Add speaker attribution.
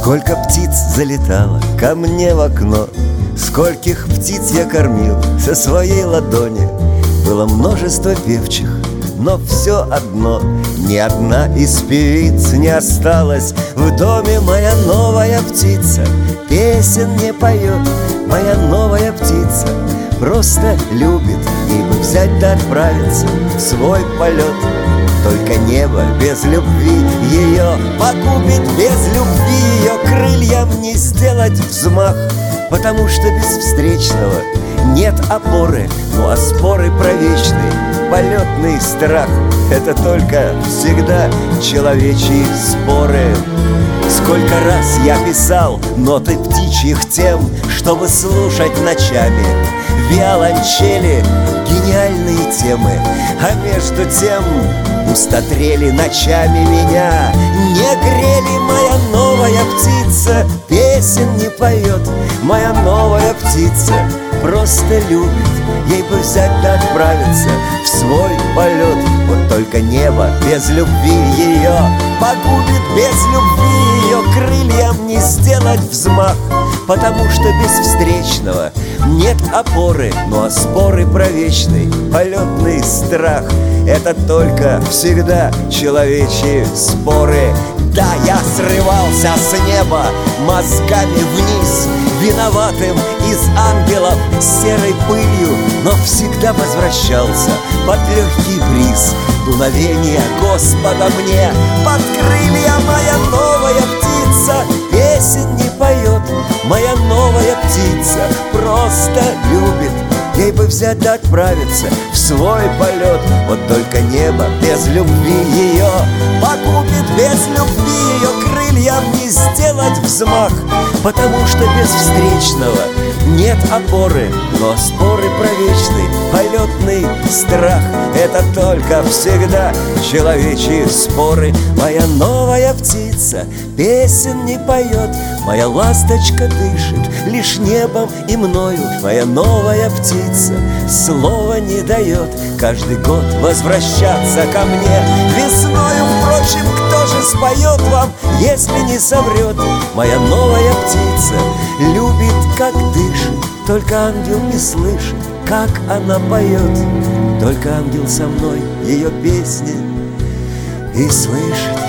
Speaker 1: Сколько птиц залетало ко мне в окно, скольких птиц я кормил со своей ладони. Было множество певчих, но все одно, ни одна из певиц не осталась в доме. Моя новая птица песен не поет, моя новая птица просто любит, ей бы взять да отправиться в свой полет. Только небо без любви ее погубит, без любви ее крыльям не сделать взмах. Потому что без встречного нет опоры, ну а споры про вечный полетный страх — это только всегда человечьи споры. Сколько раз я писал ноты птичьих тем, чтобы слушать ночами виолончели гениальные темы. А между тем пустотрели ночами меня не грели. Моя новая птица песен не поет, моя новая птица просто любит, ей бы взять да отправиться в свой полет. Вот только небо без любви ее погубит, без любви ее крыльям не сделать взмах. Потому что без встречного нет опоры, ну а споры про вечный полетный страх — это только всегда человечьи споры. Да, я срывался с неба мозгами вниз, виноватым из ангелов серой пылью, но всегда возвращался под легкий бриз дуновения Господа мне под крылья. Моя новая птица песен не поет, моя новая птица просто любит, ей бы взять да отправиться в свой полет. Вот только небо без любви ее погубит, без любви ее крыльям не сделать взмах. Потому что без встречного нет опоры, но споры про вечный полетный страх — это только всегда человечьи споры. Моя новая птица песен не поет, моя ласточка дышит лишь небом и мною. Моя новая птица слова не дает каждый год возвращаться ко мне весною. Впрочем, кто же споет вам, если не соврет? Моя новая птица любит, как дышит, только ангел не слышит, как она поет. Только ангел со мной ее песни и слышит.